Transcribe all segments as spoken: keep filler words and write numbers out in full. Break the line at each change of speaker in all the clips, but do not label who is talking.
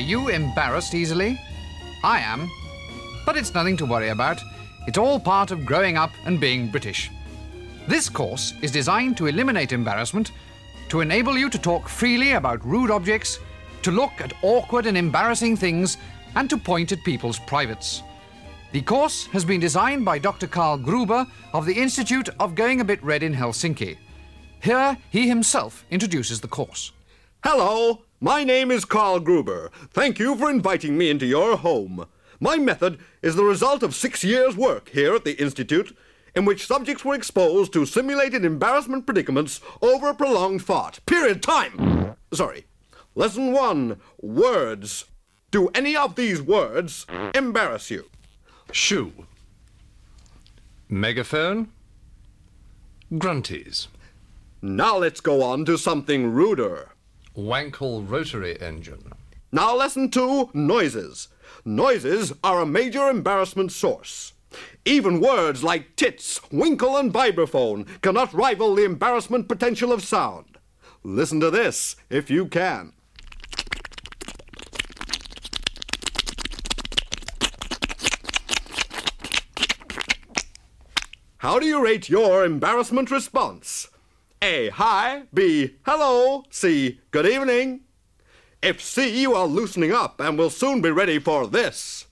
you embarrassed easily? I am. But it's nothing to worry about. It's all part of growing up and being British. This course is designed to eliminate embarrassment, to enable you to talk freely about rude objects, to look at awkward and embarrassing things, and to point at people's privates. The course has been designed by Doctor Karl Gruber of the Institute of Going a Bit Red in Helsinki. Here, he himself introduces the course.
Hello, my name is Karl Gruber. Thank you for inviting me into your home. My method is the result of six years' work here at the Institute, in which subjects were exposed to simulated embarrassment predicaments over a prolonged fart. Period. Time! Sorry. Lesson one, words. Do any of these words embarrass you?
Shoe. Megaphone. Grunties.
Now let's go on to something ruder.
Wankel rotary engine.
Now lesson two, noises. Noises are a major embarrassment source. Even words like tits, winkle, and vibraphone cannot rival the embarrassment potential of sound. Listen to this, if you can. How do you rate your embarrassment response? A, hi. B, hello. C, good evening. If C, you are loosening up and will soon be ready for this.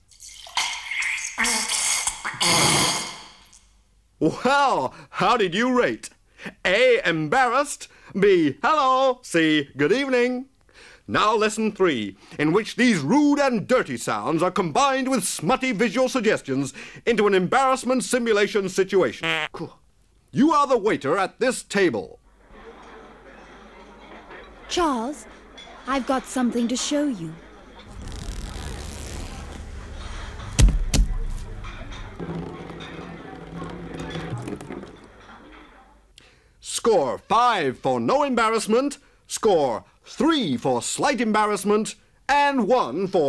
Well, how did you rate? A, embarrassed. B, hello. C, good evening. Now lesson three, in which these rude and dirty sounds are combined with smutty visual suggestions into an embarrassment simulation situation. You are the waiter at this table.
Charles, I've got something to show you.
Score five for no embarrassment, score three for slight embarrassment, and one for